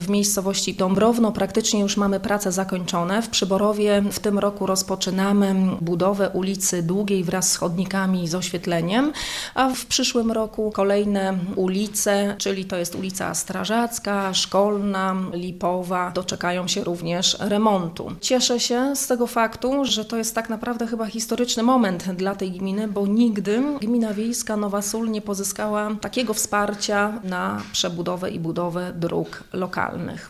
W miejscowości Dąbrowno praktycznie już mamy prace zakończone. W Przyborowie w tym roku rozpoczynamy budowę ulicy Długiej wraz z chodnikami i z oświetleniem, a w przyszłym roku kolejne ulice, czyli to jest ulica Strażacka, Szkolna, Lipowa, doczekają się również remontu. Cieszę się z tego faktu, że to jest tak naprawdę chyba historyczny moment dla tej gminy, bo nigdy gmina wiejska Nowa Sól nie pozyskała takiego wsparcia na przebudowę i budowę dróg lokalnych.